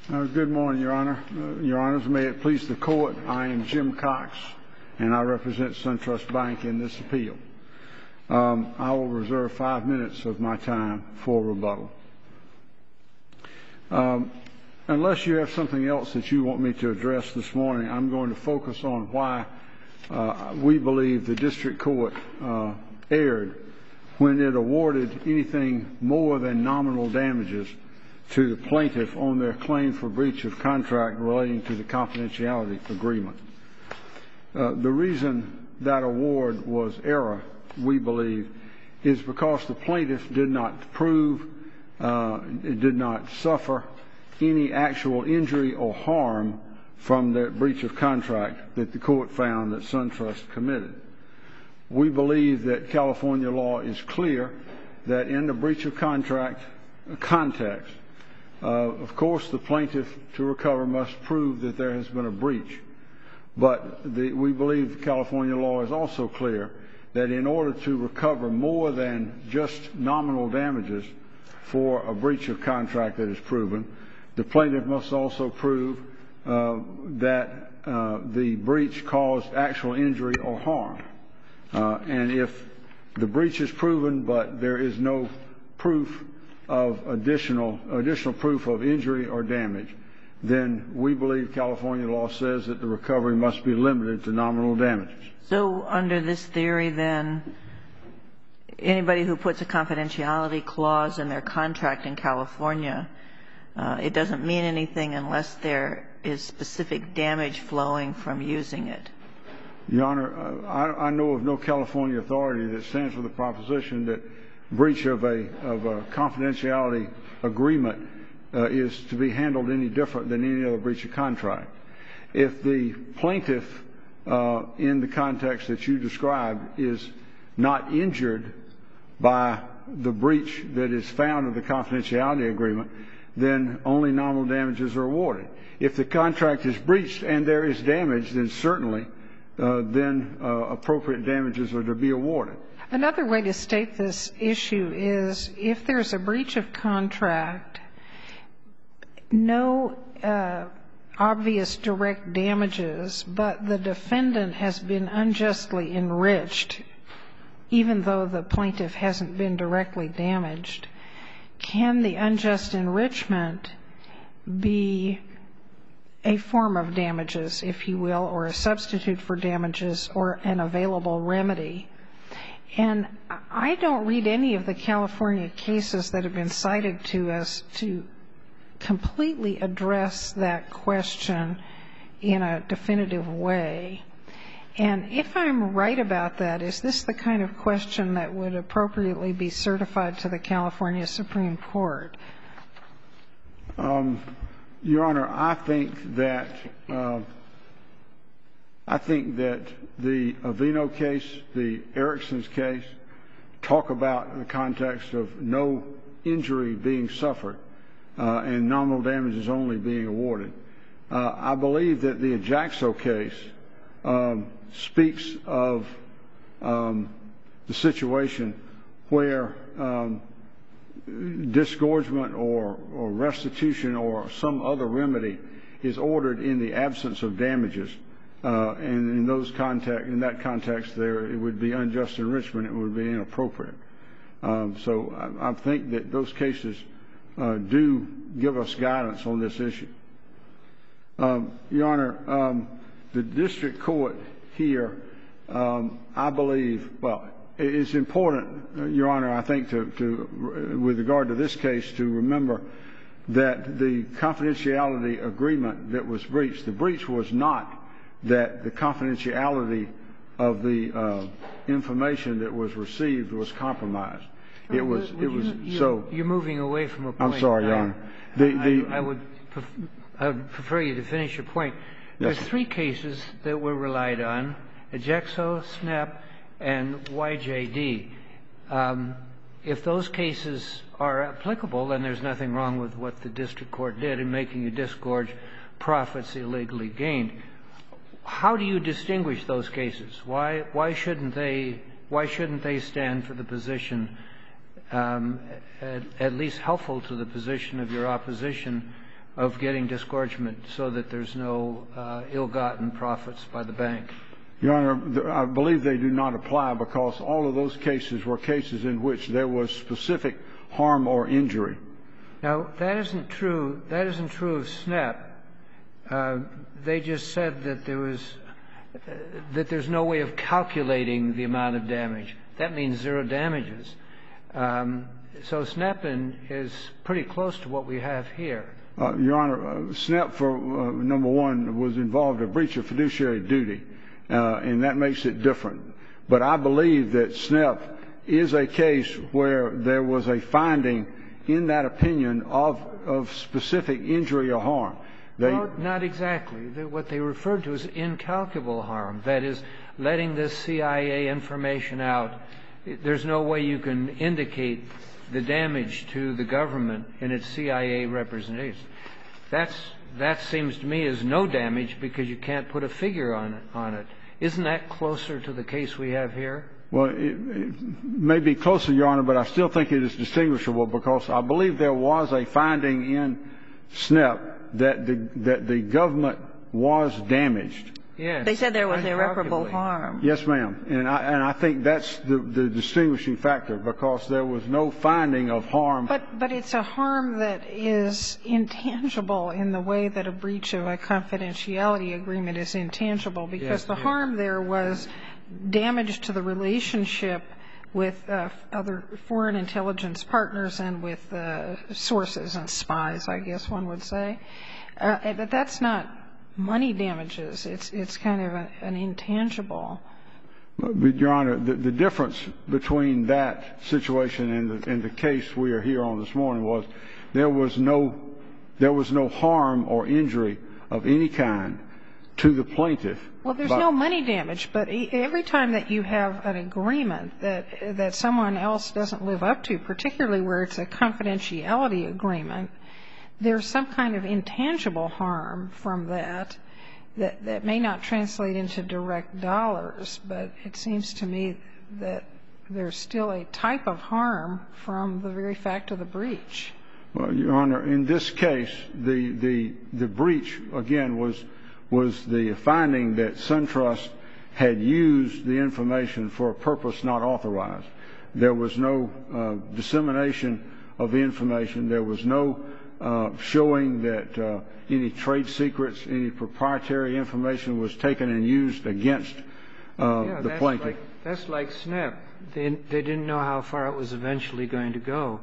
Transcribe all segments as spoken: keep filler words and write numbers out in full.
Uh, good morning, Your Honor. Uh, Your Honors, may it please the Court, I am Jim Cox, and I represent SunTrust Bank in this appeal. Um, I will reserve five minutes of my time for rebuttal. Um, unless you have something else that you want me to address this morning, I'm going to focus on why uh, we believe the District Court uh, erred when it awarded anything more than nominal damages to the plaintiff on their claim for breach of contract relating to the confidentiality agreement. Uh, the reason that award was error, we believe, is because the plaintiff did not prove, uh, it did not suffer any actual injury or harm from the breach of contract that the court found that SunTrust committed. We believe that California law is clear that in the breach of contract context, Uh, of course, the plaintiff to recover must prove that there has been a breach. But the, we believe California law is also clear that in order to recover more than just nominal damages for a breach of contract that is proven, the plaintiff must also prove uh, that uh, the breach caused actual injury or harm. Uh, and if the breach is proven but there is no proof of additional additional proof of injury or damage, then we believe California law says that the recovery must be limited to nominal damages. So under this theory, then, anybody who puts a confidentiality clause in their contract in California, uh, it doesn't mean anything unless there is specific damage flowing from using it. Your Honor, uh, I, I know of no California authority that stands for the proposition that breach of a of a confidentiality agreement uh, is to be handled any different than any other breach of contract. If the plaintiff, uh, in the context that you described, is not injured by the breach that is found in the confidentiality agreement, then only nominal damages are awarded. If the contract is breached and there is damage, then certainly uh, then uh, appropriate damages are to be awarded. Another way to state this issue is if there's a breach of contract, no uh, obvious direct damages, but the defendant has been unjustly enriched, even though the plaintiff hasn't been directly damaged, can the unjust enrichment be a form of damages, if you will, or a substitute for damages or an available remedy? And I don't read any of the California cases that have been cited to us to completely address that question in a definitive way. And if I'm right about that, is this the kind of question that would appropriately be certified to the California Supreme Court? Um, Your Honor, I think that uh, I think that the Avino case, the Erickson's case, talk about the context of no injury being suffered uh, and nominal damages only being awarded. Uh, I believe that the Ajaxo case um, speaks of um, the situation where um, disgorgement or, or restitution or some other remedy is ordered in the absence of damages. Uh, and in those context, in that context, there it would be unjust enrichment. It would be inappropriate. Um, so I, I think that those cases uh, do give us guidance on this issue. Um, Your Honor, um, the district court here, um, I believe, well, it is important, uh, Your Honor, I think, to, to with regard to this case, to remember that the confidentiality agreement that was breached, the breach was not that the confidentiality of the uh, information that was received was compromised. Oh, it was. Would it was. You, so you're moving away from a point. I'm sorry, Your Honor. The, the, I, I would. Pref- I would prefer you to finish your point. Yes, There's three cases that were relied on: Ajaxo, SNAP, and Y J D. Um, if those cases are applicable, then there's nothing wrong with what the district court did in making you disgorge profits illegally gained. How do you distinguish those cases? Why why shouldn't they why shouldn't they stand for the position, um, at, at least helpful to the position of your opposition, of getting disgorgement so that there's no uh, ill-gotten profits by the bank? Your Honor, I believe they do not apply because all of those cases were cases in which there was specific harm or injury. Now, that isn't true. That isn't true of SNAP. Uh, they just said that there was uh, that there's no way of calculating the amount of damage. That means zero damages. Um, so SNAP is pretty close to what we have here. Uh, Your Honor, uh, SNAP, for uh, number one, was involved in a breach of fiduciary duty, uh, and that makes it different. But I believe that SNAP is a case where there was a finding in that opinion of, of specific injury or harm. They, well, not exactly. What they referred to as incalculable harm, that is, letting this C I A information out. There's no way you can indicate the damage to the government in its C I A representation. That's, that seems to me as no damage because you can't put a figure on it. On it. Isn't that closer to the case we have here? Well, it, it may be closer, Your Honor, but I still think it is distinguishable because I believe there was a finding in SNAP that the, that the government was damaged. Yes. They said there was irreparable harm. Yes, ma'am. And I, and I think that's the, the distinguishing factor because there was no finding of harm. But, but it's a harm that is intangible in the way that a breach of a confidentiality agreement is intangible because yes, the yes. harm there was damage to the relationship with uh, other foreign intelligence partners and with uh, sources and spies, I guess one would say. Uh, but that's not money damages. It's it's kind of a, an intangible. But, Your Honor, the, the difference between that situation and the, and the case we are here on this morning was there was no there was no harm or injury of any kind to the plaintiff. Well, there's but, no money damage, but every time that you have an agreement that that someone else doesn't live up to, particularly where it's a confidentiality agreement, there's some kind of intangible harm from that, that that may not translate into direct dollars, but it seems to me that there's still a type of harm from the very fact of the breach. Well, Your Honor, in this case, the the the breach again was was the finding that SunTrust had used the information for a purpose not authorized. There was no uh, dissemination of the information. There was no uh, showing that uh, any trade secrets, any proprietary information was taken and used against uh, yeah, the that's plaintiff. Like, that's like SNAP. They, they didn't know how far it was eventually going to go.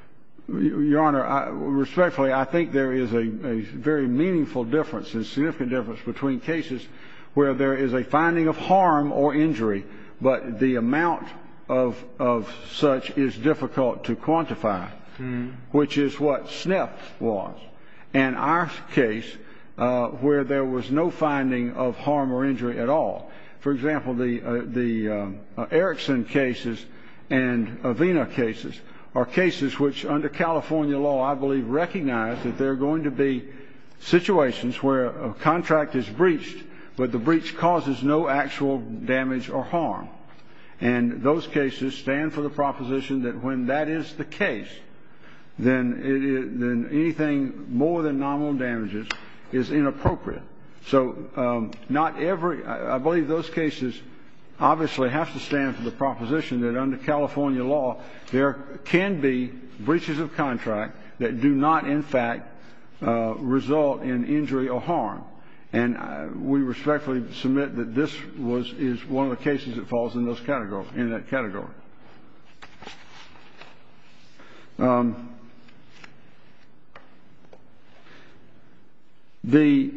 Your Honor, I, respectfully, I think there is a, a very meaningful difference and significant difference between cases where there is a finding of harm or injury, but the amount of of such is difficult to quantify, hmm. which is what SNAP was. And our case, uh, where there was no finding of harm or injury at all. For example, the uh, the um, uh, Erickson cases and Avena cases are cases which, under California law, I believe recognize that there are going to be situations where a contract is breached, but the breach causes no actual damage or harm. And those cases stand for the proposition that when that is the case, then it is, then anything more than nominal damages is inappropriate. So um, not every, I, I believe those cases obviously have to stand for the proposition that under California law, there can be breaches of contract that do not, in fact, uh, result in injury or harm. And uh, we respectfully submit that this was is one of the cases that falls in those category in that category. Um, the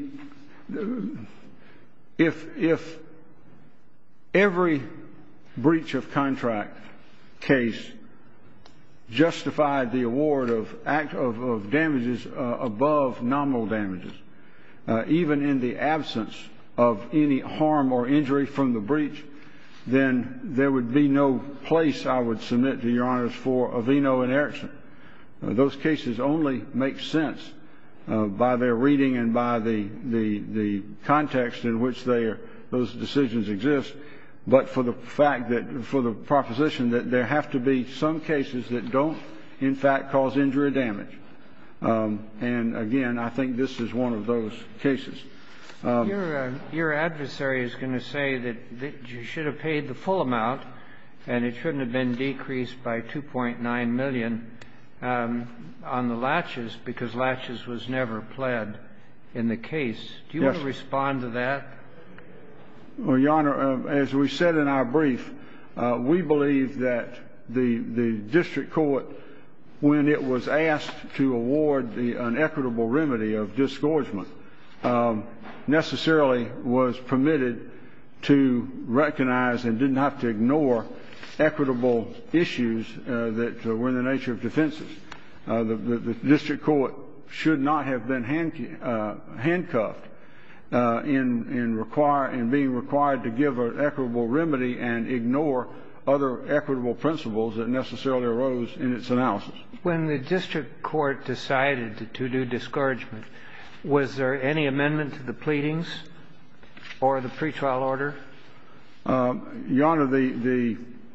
if if every breach of contract case justified the award of act of, of damages uh, above nominal damages, uh, even in the absence of any harm or injury from the breach, then there would be no place, I would submit to Your Honors, for Aveno and Erickson. Uh, those cases only make sense uh, by their reading and by the the, the context in which they are, those decisions exist. But for the fact that, for the proposition that there have to be some cases that don't, in fact, cause injury or damage. Um, and, again, I think this is one of those cases. Um, your, uh, your adversary is going to say that, that you should have paid the full amount and it shouldn't have been decreased by two point nine million dollars um, on the laches because laches was never pled in the case. Do you yes. want to respond to that? Well, Your Honor, uh, as we said in our brief, uh, we believe that the the district court, when it was asked to award the an equitable remedy of disgorgement, um, necessarily was permitted to recognize and didn't have to ignore equitable issues uh, that uh, were in the nature of defenses. Uh, the, the, the district court should not have been hand, uh, handcuffed uh, in in require in being required to give an equitable remedy and ignore other equitable principles that necessarily arose in its analysis. When the district court decided to, to do disgorgement, was there any amendment to the pleadings or the pretrial order? Uh, Your Honor, the the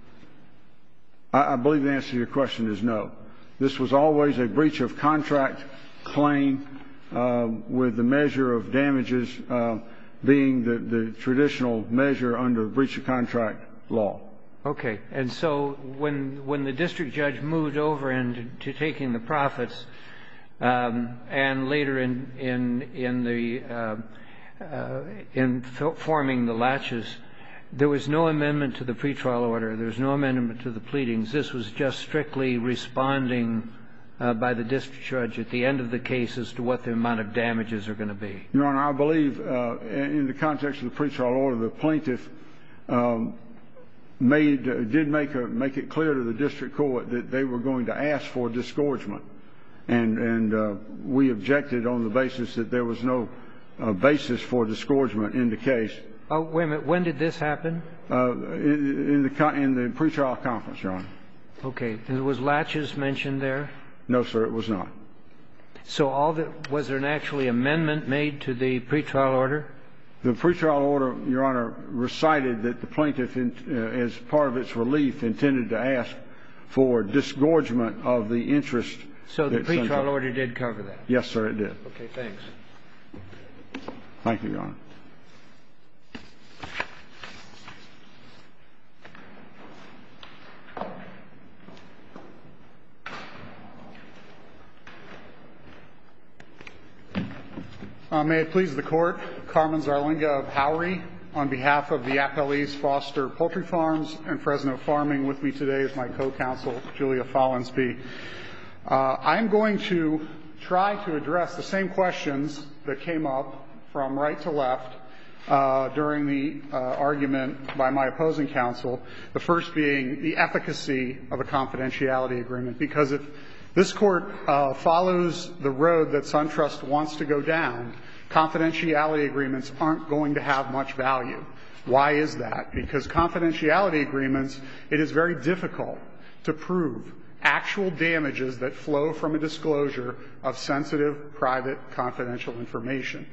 I, I believe the answer to your question is no. This was always a breach of contract claim uh, with the measure of damages uh, being the, the traditional measure under breach of contract law. Okay. And so when when the district judge moved over into to taking the profits um, and later in in in the uh, uh, in forming the laches, there was no amendment to the pretrial order. There was no amendment to the pleadings. This was just strictly responding uh, by the district judge at the end of the case as to what the amount of damages are going to be. Your Honor, I believe uh, in the context of the pretrial order, the plaintiff um, made uh, did make a, make it clear to the district court that they were going to ask for disgorgement, and and uh, we objected on the basis that there was no uh, basis for disgorgement in the case. Oh, wait a minute. When did this happen? Uh, in, in the in the pretrial conference, Your Honor. Okay. And was laches mentioned there? No, sir, it was not. So all that was there an actually amendment made to the pretrial order? The pretrial order, Your Honor, recited that the plaintiff, in, uh, as part of its relief, intended to ask for disgorgement of the interest. So the pretrial order did cover that? Yes, sir, it did. Okay, thanks. Thank you, Your Honor. Uh, may it please the Court, Carmen Zarlinga of Howry, on behalf of the appellees Foster Poultry Farms and Fresno Farming. With me today is my co-counsel, Julia Follansby. Uh, I'm going to try to address the same questions that came up from right to left uh, during the uh, argument by my opposing counsel, the first being the efficacy of a confidentiality agreement. Because if this Court uh, follows the road that SunTrust wants to go down, confidentiality agreements aren't going to have much value. Why is that? Because confidentiality agreements, it is very difficult to prove actual damages that flow from a disclosure of sensitive, private, confidential information.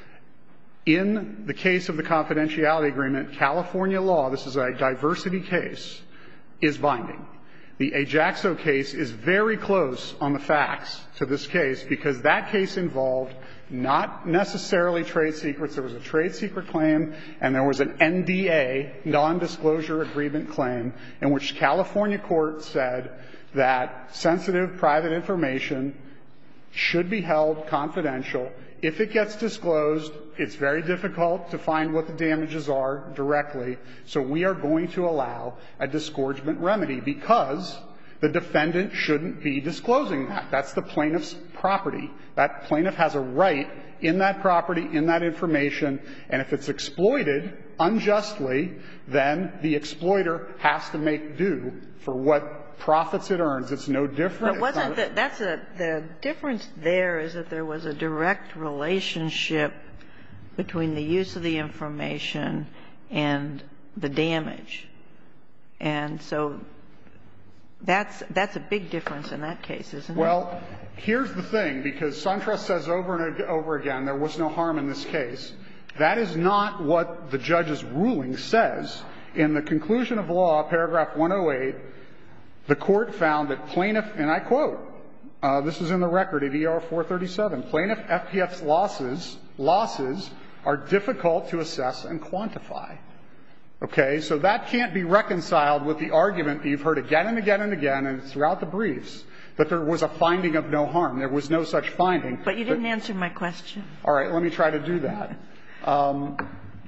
In the case of the confidentiality agreement, California law, this is a diversity case, is binding. The Ajaxo case is very close on the facts to this case because that case involved not necessarily trade secrets. There was a trade secret claim and there was an N D A, non-disclosure agreement claim, in which California court said that sensitive private information should be held confidential. If it gets disclosed, it's very difficult to find what the damages are directly, so we are going to allow a disgorgement remedy because the defendant shouldn't be disclosing that. That's the plaintiff's property. That plaintiff has a right in that property, in that information, and if it's exploited unjustly, then the exploiter has to make due for what profits it earns. It's no different. But wasn't the, that's a, the difference there is that there was a direct relationship between the use of the information and the damage. And so that's, that's a big difference in that case, isn't it? Well, here's the thing, because SunTrust says over and over again there was no harm in this case. That is not what the judge's ruling says. In the conclusion of law, paragraph one oh eight, the court found that plaintiff, and I quote, Uh, this is in the record at E R four thirty-seven. Plaintiff F P F's losses, losses are difficult to assess and quantify. Okay, so that can't be reconciled with the argument that you've heard again and again and again, and throughout the briefs, that there was a finding of no harm. There was no such finding. But you didn't but, answer my question. All right, let me try to do that. Um,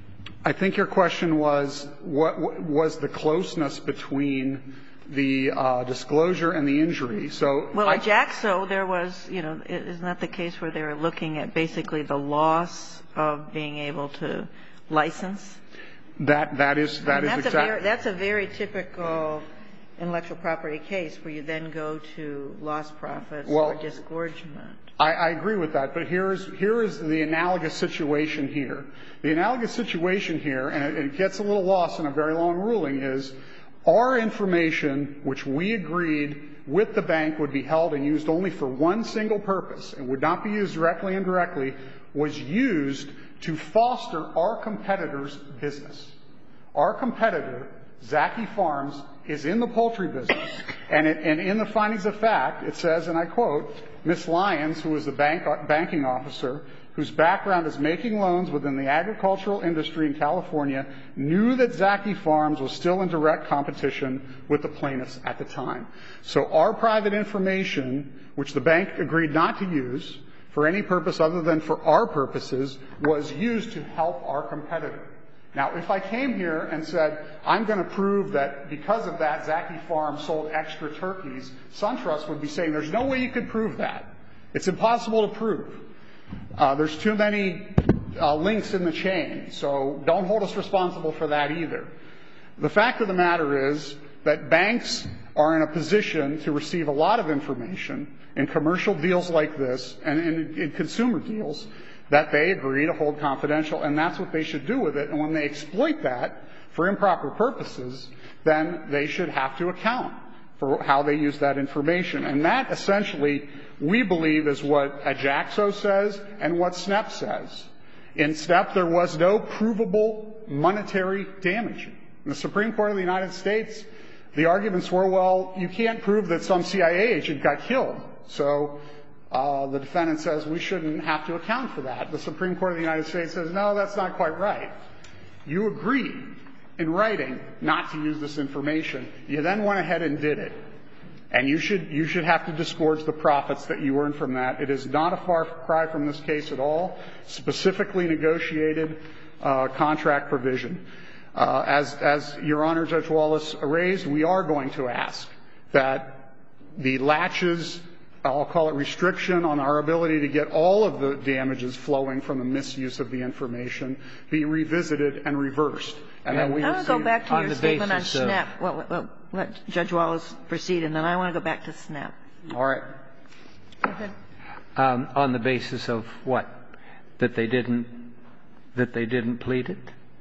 I think your question was, what, what was the closeness between the uh, disclosure and the injury? So, well, I, at Jaxo, there was, you know, isn't that the case where they were looking at basically the loss of being able to license? That that is that I mean, is exactly. That's a very typical intellectual property case where you then go to lost profits well, or disgorgement. I, I agree with that, but here is here is the analogous situation here. The analogous situation here, and it, it gets a little lost in a very long ruling, is our information, which we agreed with the bank would be held and used only for one single purpose and would not be used directly and indirectly, was used to foster our competitor's business. Our competitor, Zaki Farms, is in the poultry business, and, it, and in the findings of fact, it says, and I quote, Miss Lyons, who is the bank, banking officer, whose background is making loans within the agricultural industry in California, knew that Zaki Farms was still in direct competition with the plaintiffs at the time. So our private information, which the bank agreed not to use for any purpose other than for our purposes, was used to help our competitor. Now, if I came here and said, I'm going to prove that because of that, Zaki Farms sold extra turkeys, SunTrust would be saying, there's no way you could prove that. It's impossible to prove. Uh, there's too many uh, links in the chain, so don't hold us responsible for that either. The fact of the matter is that banks are in a position to receive a lot of information in commercial deals like this and in, in consumer deals that they agree to hold confidential, and that's what they should do with it. And when they exploit that for improper purposes, then they should have to account for how they use that information. And that essentially, we believe, is what Ajaxo says and what S N E P says. In S N E P, there was no provable monetary damage. In the Supreme Court of the United States, the arguments were, well, you can't prove that some C I A agent got killed. So uh, the defendant says we shouldn't have to account for that. The Supreme Court of the United States says, no, that's not quite right. You agreed in writing not to use this information. You then went ahead and did it. And you should, you should have to disgorge the profits that you earned from that. It is not a far cry from this case at all. Specifically negotiated uh, contract provision. Uh, as, as Your Honor, Judge Wallace raised, we are going to ask that the latches, I'll call it restriction on our ability to get all of the damages flowing from the misuse of the information, be revisited and reversed. And and that we I want to go back to your statement on of, S N E P. Well, well, let Judge Wallace proceed, and then I want to go back to S N E P. All right. Go ahead. Um, on the basis of what? That they didn't, that they didn't plead it?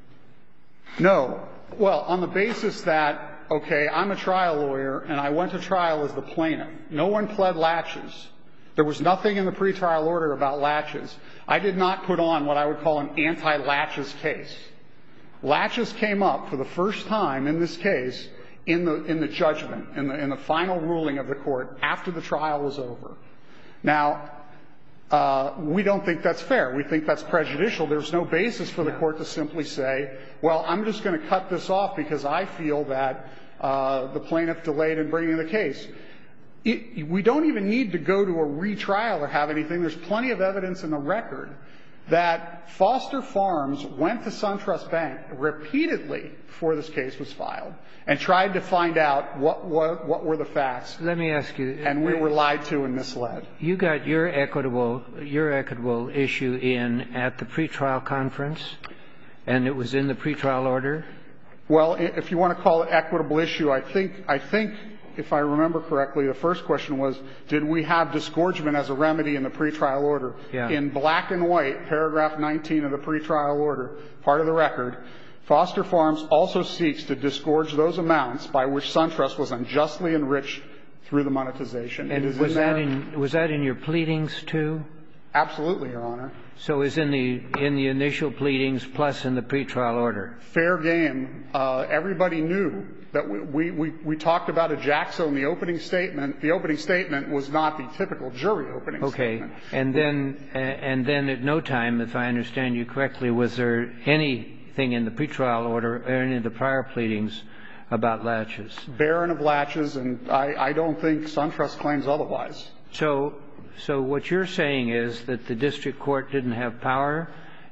No. Well, on the basis that, okay, I'm a trial lawyer, and I went to trial as the plaintiff. No one pled latches. There was nothing in the pretrial order about latches. I did not put on what I would call an anti-latches case. Latches came up for the first time in this case in the, in the judgment, in the, in the final ruling of the court after the trial was over. Now, uh, we don't think that's fair. We think that's prejudicial. There's no basis for the court to simply say, well, I'm just going to cut this off because I feel that uh, the plaintiff delayed in bringing the case. It, we don't even need to go to a retrial or have anything. There's plenty of evidence in the record that Foster Farms went to SunTrust Bank repeatedly before this case was filed and tried to find out what, what, what were the facts. Let me ask you. And we were lied to and misled. You got your equitable, your equitable issue in at the pretrial conference, and it was in the pretrial order? Well, if you want to call it equitable issue, I think, I think, if I remember correctly, the first question was, did we have disgorgement as a remedy in the pretrial order? Yeah. In black and white, paragraph nineteen of the pretrial order, part of the record, Foster Farms also seeks to disgorge those amounts by which SunTrust was unjustly enriched through the monetization. And it is was in that there. in was that in your pleadings too? Absolutely, Your Honor. So is in the in the initial pleadings plus in the pretrial order? Fair game. Uh, everybody knew that we, we, we, we talked about a Jaxo in the opening statement. The opening statement was not the typical jury opening okay. statement. Okay. And then and then at no time, if I understand you correctly, was there anything in the pretrial order or any of the prior pleadings about latches? Barren of latches, and I, I don't think SunTrust claims otherwise. So so what you're saying is that the district court didn't have power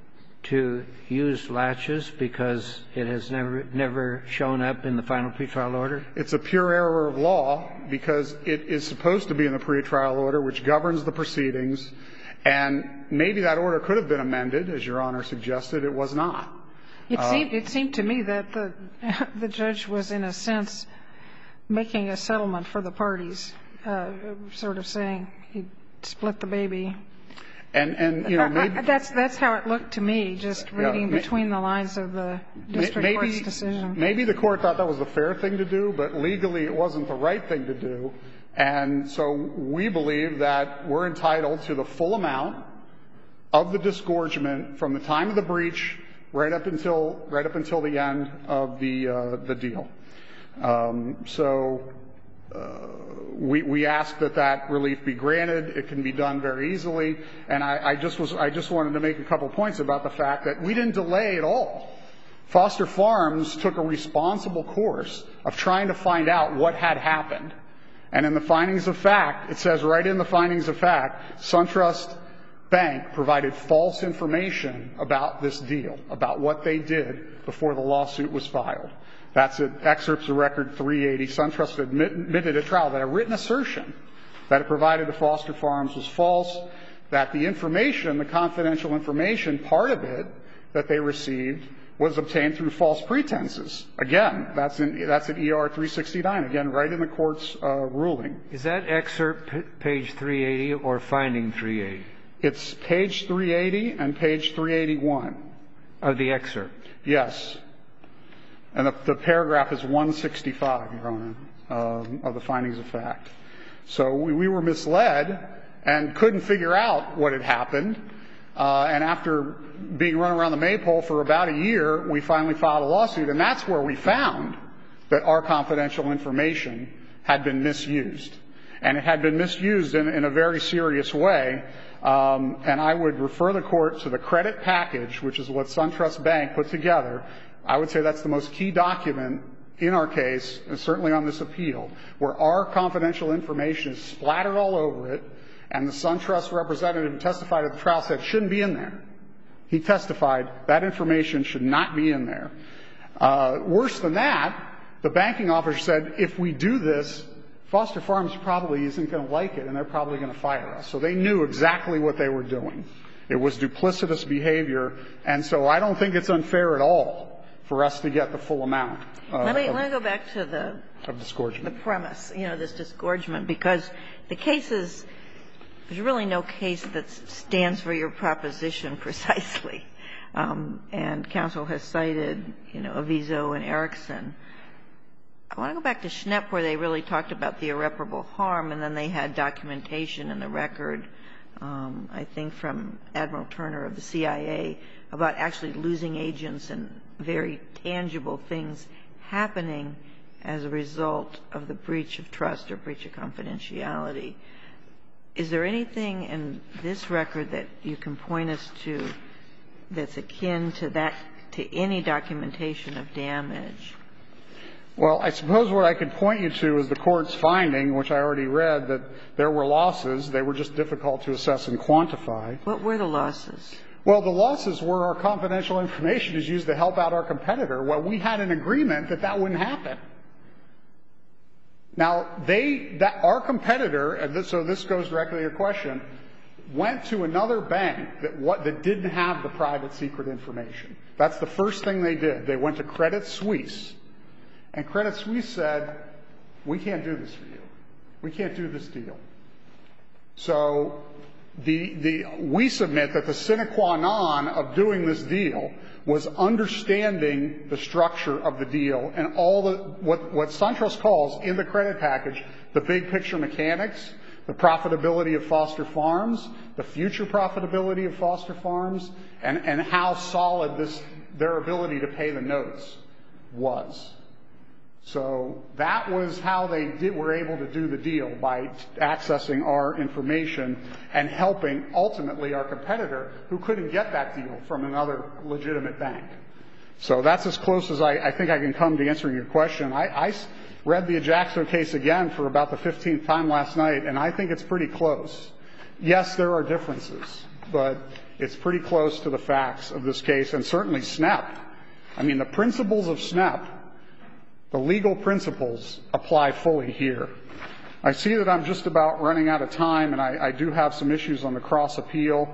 to use latches because it has never never shown up in the final pretrial order? It's a pure error of law because it is supposed to be in the pretrial order, which governs the proceedings, and maybe that order could have been amended, as Your Honor suggested. It was not. It seemed, it seemed to me that the the judge was, in a sense, making a settlement for the parties, uh, sort of saying he split the baby. And, and you know, maybe that's that's how it looked to me, just reading yeah, between the lines of the district maybe, court's decision. Maybe the court thought that was the fair thing to do, but legally it wasn't the right thing to do. And so we believe that we're entitled to the full amount of the disgorgement from the time of the breach right up until right up until the end of the uh, the deal. Um, so. Uh, we, we ask that that relief be granted. It can be done very easily. And I, I just was, I just wanted to make a couple points about the fact that we didn't delay at all. Foster Farms took a responsible course of trying to find out what had happened. And in the findings of fact, it says right in the findings of fact, SunTrust Bank provided false information about this deal, about what they did before the lawsuit was filed. That's at excerpts of record three eighty. SunTrust admit, admitted at trial that a written assertion that it provided to Foster Farms was false, that the information, the confidential information, part of it that they received was obtained through false pretenses. Again, that's in that's at E R three sixty-nine. Again, right in the court's uh, ruling. Is that excerpt p- page three eighty or finding three eighty? It's page three eighty and page three eighty-one. Of the excerpt? Yes. And the, the paragraph is one sixty-five, Your Honor, um, of the findings of fact. So we, we were misled and couldn't figure out what had happened. Uh, and after being run around the maypole for about a year, we finally filed a lawsuit. And that's where we found that our confidential information had been misused. And it had been misused in, in a very serious way. Um, and I would refer the court to the credit package, which is what SunTrust Bank put together. I would say that's the most key document in our case, and certainly on this appeal, where our confidential information is splattered all over it, and the SunTrust representative who testified at the trial said it shouldn't be in there. He testified that information should not be in there. Uh, worse than that, the banking officer said, if we do this, Foster Farms probably isn't going to like it, and they're probably going to fire us. So they knew exactly what they were doing. It was duplicitous behavior, and so I don't think it's unfair at all for us to get the full amount. Uh, let me of, let me go back to the of disgorgement. The premise, you know, this disgorgement, because the cases, there's really no case that stands for your proposition precisely. Um, and counsel has cited, you know, Avizo and Erickson. I want to go back to Schnepp, where they really talked about the irreparable harm, and then they had documentation in the record, um, I think from Admiral Turner of the C I A, about actually losing agents and very tangible things happening as a result of the breach of trust or breach of confidentiality. Is there anything in this record that you can point us to that's akin to that, to any documentation of damage? Well, I suppose what I could point you to is the court's finding, which I already read, that there were losses. They were just difficult to assess and quantify. What were the losses? Well, the losses were our confidential information is used to help out our competitor. Well, we had an agreement that that wouldn't happen. Now, they, that our competitor, and this, so this goes directly to your question, went to another bank that what that didn't have the private secret information. That's the first thing they did. They went to Credit Suisse, and Credit Suisse said, "We can't do this for you. We can't do this deal." So the the we submit that the sine qua non of doing this deal was understanding the structure of the deal and all the what what SunTrust calls in the credit package the big picture mechanics. the profitability of Foster Farms, the future profitability of Foster Farms, and, and how solid this their ability to pay the notes was. So that was how they did, were able to do the deal, by accessing our information and helping ultimately our competitor who couldn't get that deal from another legitimate bank. So that's as close as I, I think I can come to answering your question. I, I read the Ajaxo case again for about the fifteenth time last night, and I think it's pretty close. Yes, there are differences, but it's pretty close to the facts of this case, and certainly S N E P. I mean, the principles of S N E P, the legal principles, apply fully here. I see that I'm just about running out of time, and I, I do have some issues on the cross appeal.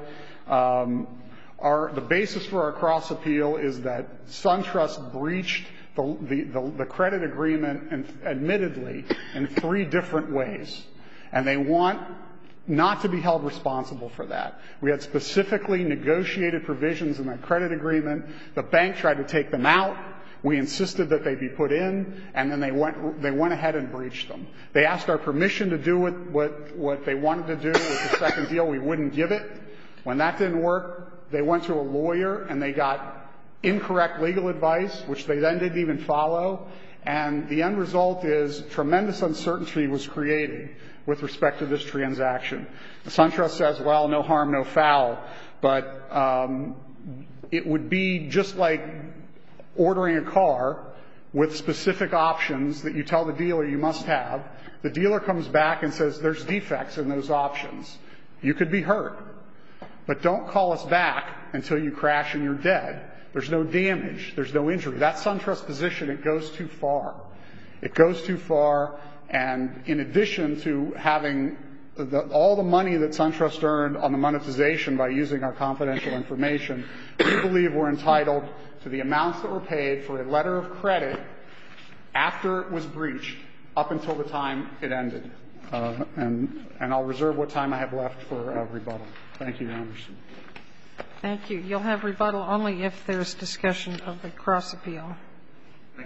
Um, our, the basis for our cross appeal is that SunTrust breached the, the, the, the credit agreement, and admittedly, in three different ways, and they want not to be held responsible for that. We had specifically negotiated provisions in that credit agreement. The bank tried to take them out. We insisted that they be put in, and then they went, they went ahead and breached them. They asked our permission to do what, what, what they wanted to do with the second deal. We wouldn't give it. When that didn't work, they went to a lawyer, and they got incorrect legal advice, which they then didn't even follow. And the end result is tremendous uncertainty was created with respect to this transaction. SunTrust says, well, no harm, no foul. But um, it would be just like ordering a car with specific options that you tell the dealer you must have. The dealer comes back and says there's defects in those options. You could be hurt. But don't call us back until you crash and you're dead. There's no damage. There's no injury. That's SunTrust's position. It goes too far. It goes too far. And in addition to having the, all the money that SunTrust earned on the monetization by using our confidential information, we believe we're entitled to the amounts that were paid for a letter of credit after it was breached up until the time it ended. Uh, and, and I'll reserve what time I have left for uh, rebuttal. Thank you, Your Honors. Thank you. You'll have rebuttal only if there's discussion of the cross appeal. Thank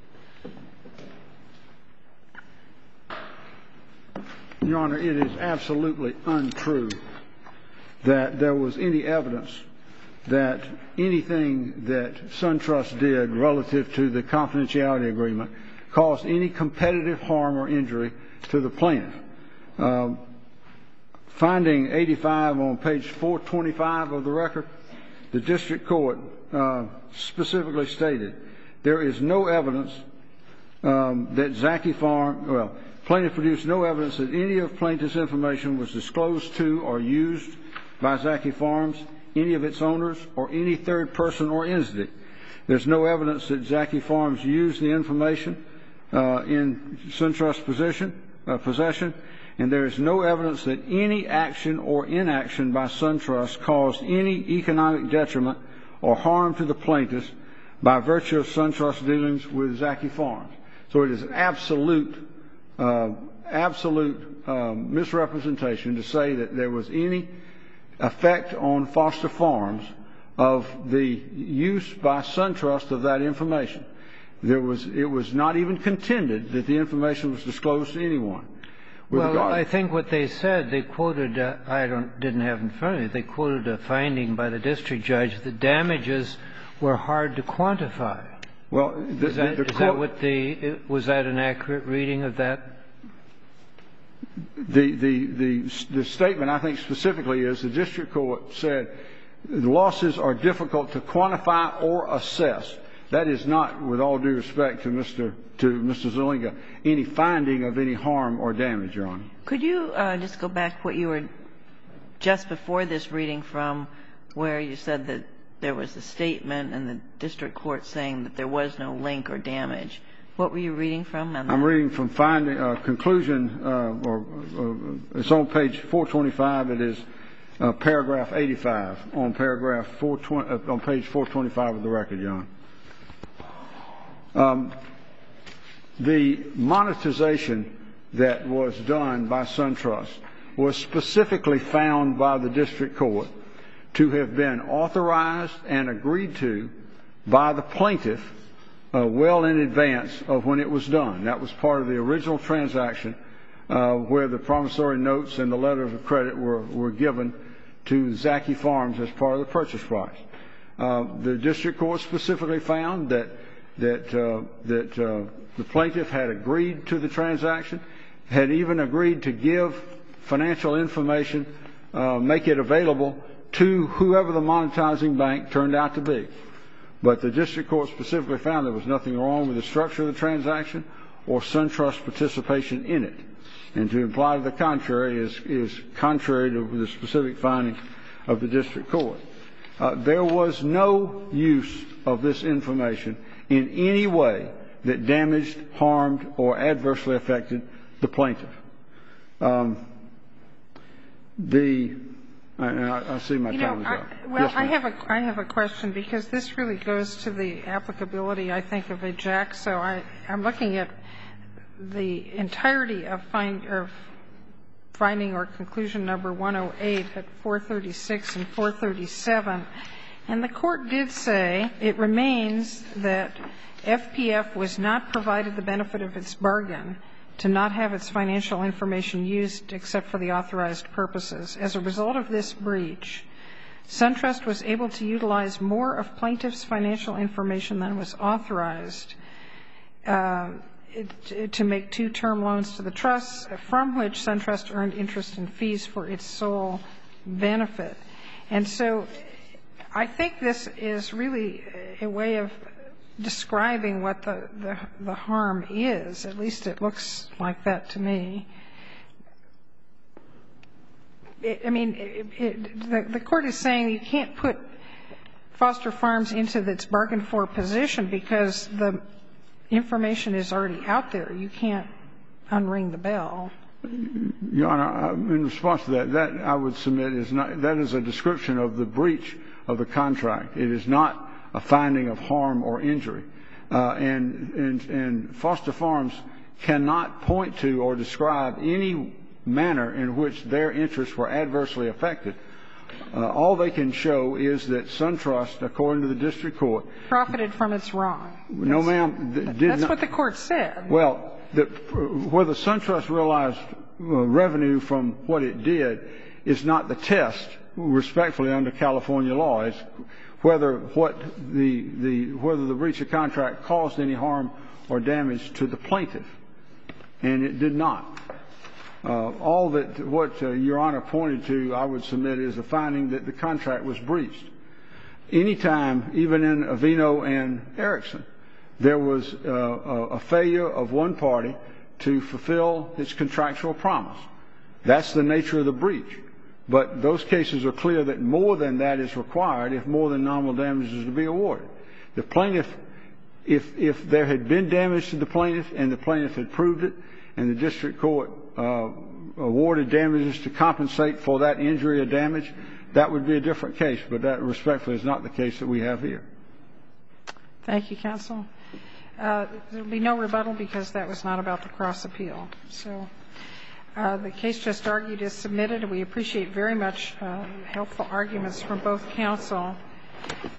you. Your Honor, it is absolutely untrue that there was any evidence that anything that SunTrust did relative to the confidentiality agreement caused any competitive harm or injury to the plaintiff. Um, Finding eighty-five on page four twenty-five of the record, the district court uh, specifically stated there is no evidence um, that Zaki Farm, well, plaintiff produced no evidence that any of plaintiff's information was disclosed to or used by Zaki Farms, any of its owners, or any third person or entity. There's no evidence that Zaki Farms used the information uh, in SunTrust's possession, uh, possession. And there is no evidence that any action or inaction by SunTrust caused any economic detriment or harm to the plaintiffs by virtue of SunTrust dealings with Zaki Farms. So it is absolute, uh, absolute um, misrepresentation to say that there was any effect on Foster Farms of the use by SunTrust of that information. There was, it was not even contended that the information was disclosed to anyone. Well, I think what they said, they quoted, uh, I don't, didn't have in front of me, they quoted a finding by the district judge that damages were hard to quantify. Well, the, is that, the, the is that what the, was that an accurate reading of that? The, the, the, the statement, I think specifically, is the district court said the losses are difficult to quantify or assess. That is not, with all due respect to Mister to Mister Zerlinga, any finding of any harm or damage, Your Honor. Could you uh, just go back what you were just before this reading from, where you said that there was a statement in the district court saying that there was no link or damage. What were you reading from? I'm reading from finding uh, conclusion, uh, or uh, it's on page four twenty-five. It is uh, paragraph eighty-five on paragraph four twenty uh, on page four twenty-five of the record, Your Honor. Um, the monetization that was done by SunTrust was specifically found by the district court to have been authorized and agreed to by the plaintiff uh, well in advance of when it was done. That was part of the original transaction uh, where the promissory notes and the letters of credit were, were given to Zaki Farms as part of the purchase price. Uh, the district court specifically found that that uh, that uh, the plaintiff had agreed to the transaction, had even agreed to give financial information, uh, make it available to whoever the monetizing bank turned out to be. But the district court specifically found there was nothing wrong with the structure of the transaction or SunTrust participation in it. And to imply to the contrary is, is contrary to the specific findings of the district court. Uh, there was no use of this information in any way that damaged, harmed, or adversely affected the plaintiff. Um, the I, I see my you time know, is up. I, well, Yes, I ma'am. have a I have a question because this really goes to the applicability, I think, of Ajax. So I I'm looking at the entirety of find of finding or conclusion number one oh eight at four thirty-six and four thirty-seven, and the court did say it remains that F P F was not provided the benefit of its bargain to not have its financial information used except for the authorized purposes. As a result of this breach, SunTrust was able to utilize more of plaintiff's financial information than was authorized uh, it, to make two term loans to the trust, from which SunTrust earned interest and fees for its sole benefit. And so I think this is really a way of describing what the, the, the harm is. At least it looks like that to me. It, I mean, it, it, the, the court is saying you can't put Foster Farms into its bargain for position because the information is already out there. You can't unring the bell. Your Honor, in response to that, that I would submit is not, that is a description of the breach of the contract. It is not a finding of harm or injury. Uh, and, and, and Foster Farms cannot point to or describe any manner in which their interests were adversely affected. Uh, all they can show is that SunTrust, according to the district court, profited from its wrong. No, ma'am, th- did That's not. what the court said. Well, the, whether SunTrust realized uh, revenue from what it did is not the test, respectfully, under California law. It's whether what the, the whether the breach of contract caused any harm or damage to the plaintiff, and it did not. Uh, all that what uh, Your Honor pointed to, I would submit, is a finding that the contract was breached. Anytime, even in Avino and Erickson, there was uh, a, a failure of one party to fulfill its contractual promise. That's the nature of the breach. But those cases are clear that more than that is required if more than nominal damage is to be awarded. The plaintiff, if if there had been damage to the plaintiff and the plaintiff had proved it, and the district court uh, awarded damages to compensate for that injury or damage, that would be a different case. But that, respectfully, is not the case that we have here. Thank you, counsel. Uh, there will be no rebuttal because that was not about the cross appeal. So uh, the case just argued is submitted. We appreciate very much uh, helpful arguments from both counsel.